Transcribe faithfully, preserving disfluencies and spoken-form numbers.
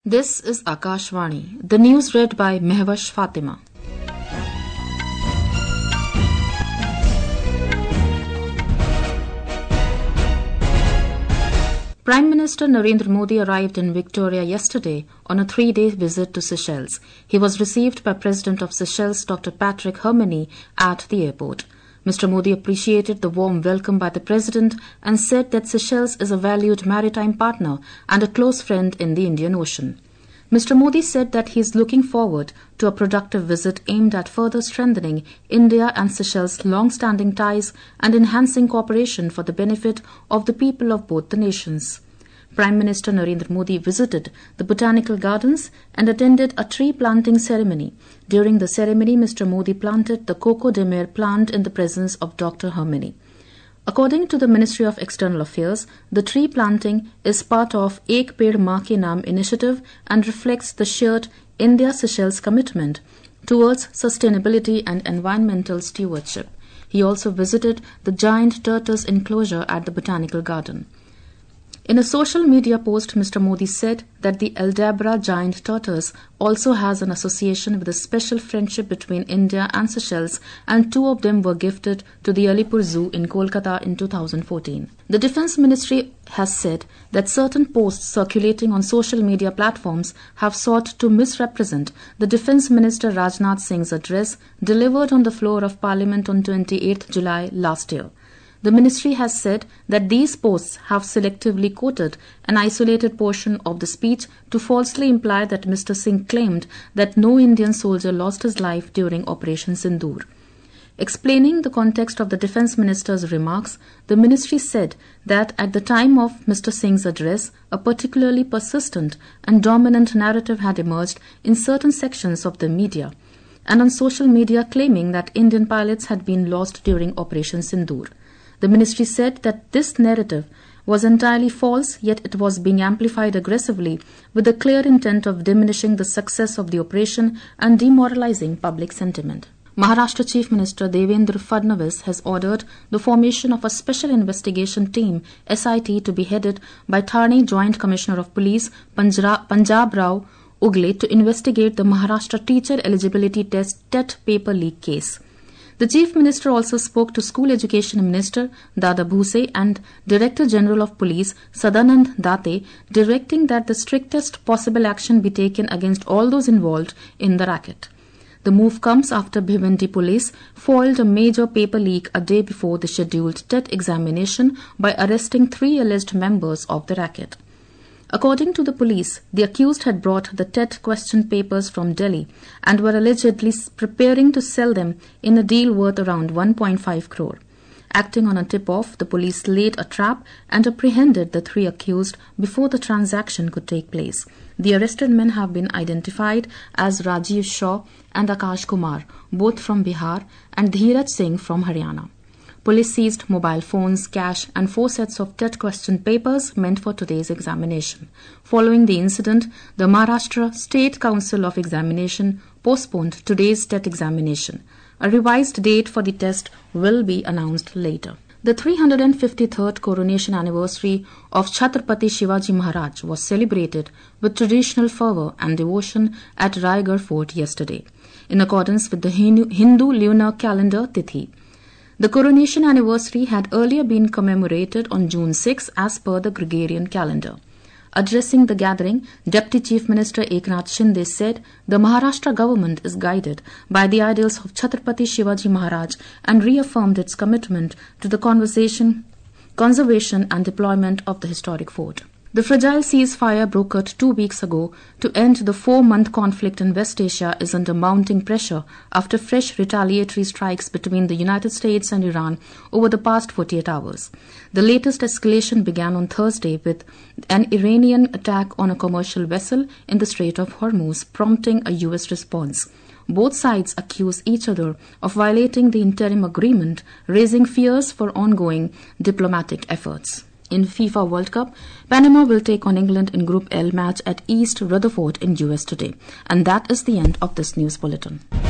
This is Akashvani. The news read by Mehwash Fatima. Prime Minister Narendra Modi arrived in Victoria yesterday on a three-day visit to Seychelles. He was received by President of Seychelles, Doctor Patrick Herminy, at the airport. Mister Modi appreciated the warm welcome by the President and said that Seychelles is a valued maritime partner and a close friend in the Indian Ocean. Mister Modi said that he is looking forward to a productive visit aimed at further strengthening India and Seychelles' long-standing ties and enhancing cooperation for the benefit of the people of both the nations. Prime Minister Narendra Modi visited the Botanical Gardens and attended a tree planting ceremony. During the ceremony, Mister Modi planted the Coco de Mer plant in the presence of Doctor Herminy. According to the Ministry of External Affairs, the tree planting is part of Ek Ped Maa Ke Naam initiative and reflects the shared India-Seychelles commitment towards sustainability and environmental stewardship. He also visited the giant tortoise enclosure at the Botanical Garden. In a social media post, Mister Modi said that the Aldabra giant tortoise also has an association with a special friendship between India and Seychelles, and two of them were gifted to the Alipur Zoo in Kolkata in two thousand fourteen. The Defence Ministry has said that certain posts circulating on social media platforms have sought to misrepresent the Defence Minister Rajnath Singh's address delivered on the floor of Parliament on twenty-eighth July last year. The ministry has said that these posts have selectively quoted an isolated portion of the speech to falsely imply that Mister Singh claimed that no Indian soldier lost his life during Operation Sindoor. Explaining the context of the Defence Minister's remarks, the ministry said that at the time of Mister Singh's address, a particularly persistent and dominant narrative had emerged in certain sections of the media and on social media claiming that Indian pilots had been lost during Operation Sindoor. The ministry said that this narrative was entirely false, yet it was being amplified aggressively with the clear intent of diminishing the success of the operation and demoralizing public sentiment. Maharashtra Chief Minister Devendra Fadnavis has ordered the formation of a special investigation team, S I T, to be headed by Thane Joint Commissioner of Police Punjab Rao Ugle to investigate the Maharashtra Teacher Eligibility Test T E T paper leak case. The Chief Minister also spoke to School Education Minister Dada Bhuse and Director General of Police Sadanand Date, directing that the strictest possible action be taken against all those involved in the racket. The move comes after Bhiwandi Police foiled a major paper leak a day before the scheduled T E T examination by arresting three alleged members of the racket. According to the police, the accused had brought the T E T question papers from Delhi and were allegedly preparing to sell them in a deal worth around one point five crore. Acting on a tip-off, the police laid a trap and apprehended the three accused before the transaction could take place. The arrested men have been identified as Rajiv Shaw and Akash Kumar, both from Bihar, and Dheeraj Singh from Haryana. Police seized mobile phones, cash, and four sets of T E T question papers meant for today's examination. Following the incident, the Maharashtra State Council of Examination postponed today's T E T examination. A revised date for the test will be announced later. The three hundred fifty-third coronation anniversary of Chhatrapati Shivaji Maharaj was celebrated with traditional fervour and devotion at Raigarh Fort yesterday, in accordance with the Hindu lunar calendar Tithi. The coronation anniversary had earlier been commemorated on June sixth as per the Gregorian calendar. Addressing the gathering, Deputy Chief Minister Eknath Shinde said the Maharashtra government is guided by the ideals of Chhatrapati Shivaji Maharaj and reaffirmed its commitment to the conservation and deployment of the historic fort. The fragile ceasefire brokered two weeks ago to end the four-month conflict in West Asia is under mounting pressure after fresh retaliatory strikes between the United States and Iran over the past forty-eight hours. The latest escalation began on Thursday with an Iranian attack on a commercial vessel in the Strait of Hormuz, prompting a U S response. Both sides accuse each other of violating the interim agreement, raising fears for ongoing diplomatic efforts. In FIFA World Cup, Panama will take on England in Group L match at East Rutherford in U S today. And that is the end of this news bulletin.